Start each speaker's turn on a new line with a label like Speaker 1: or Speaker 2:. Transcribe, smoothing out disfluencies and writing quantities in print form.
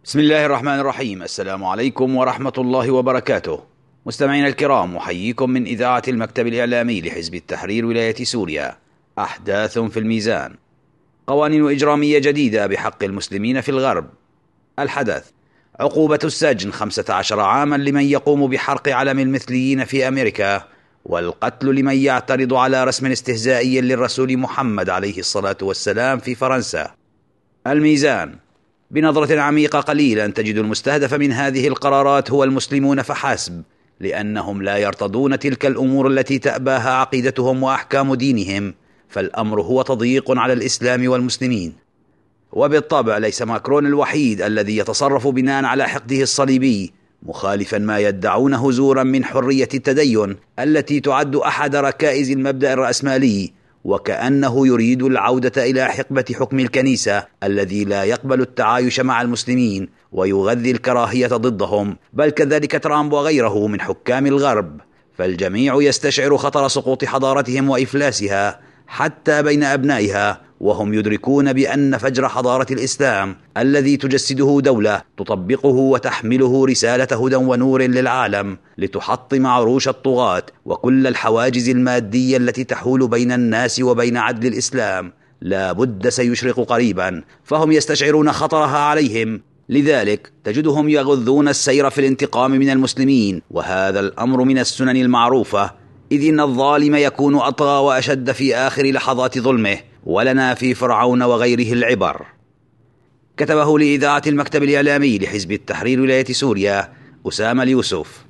Speaker 1: بسم الله الرحمن الرحيم. السلام عليكم ورحمة الله وبركاته. مستمعينا الكرام، أحييكم من إذاعة المكتب الإعلامي لحزب التحرير ولاية سوريا. أحداث في الميزان. قوانين إجرامية جديدة بحق المسلمين في الغرب. الحدث: عقوبة السجن 15 عاما لمن يقوم بحرق علم المثليين في أمريكا، والقتل لمن يعترض على رسم استهزائي للرسول محمد عليه الصلاة والسلام في فرنسا. الميزان. بنظرة عميقة قليلا تجد المستهدف من هذه القرارات هو المسلمون فحسب، لأنهم لا يرتضون تلك الأمور التي تأباها عقيدتهم وأحكام دينهم، فالأمر هو تضييق على الإسلام والمسلمين. وبالطبع ليس ماكرون الوحيد الذي يتصرف بناء على حقده الصليبي، مخالفا ما يدعونه زورا من حرية التدين التي تعد أحد ركائز المبدأ الرأسمالي، وكأنه يريد العودة إلى حقبة حكم الكنيسة الذي لا يقبل التعايش مع المسلمين ويغذي الكراهية ضدهم، بل كذلك ترامب وغيره من حكام الغرب. فالجميع يستشعر خطر سقوط حضارتهم وإفلاسها حتى بين أبنائها، وهم يدركون بأن فجر حضارة الإسلام الذي تجسده دولة تطبقه وتحمله رسالة هدى ونور للعالم لتحطم عروش الطغاة وكل الحواجز المادية التي تحول بين الناس وبين عدل الإسلام لا بد سيشرق قريبا، فهم يستشعرون خطرها عليهم. لذلك تجدهم يغذون السير في الانتقام من المسلمين، وهذا الأمر من السنن المعروفة، إذ إن الظالم يكون أطغى وأشد في آخر لحظات ظلمه، ولنا في فرعون وغيره العبر. كتبه لإذاعة المكتب الإعلامي لحزب التحرير ولاية سوريا أسامة اليوسف.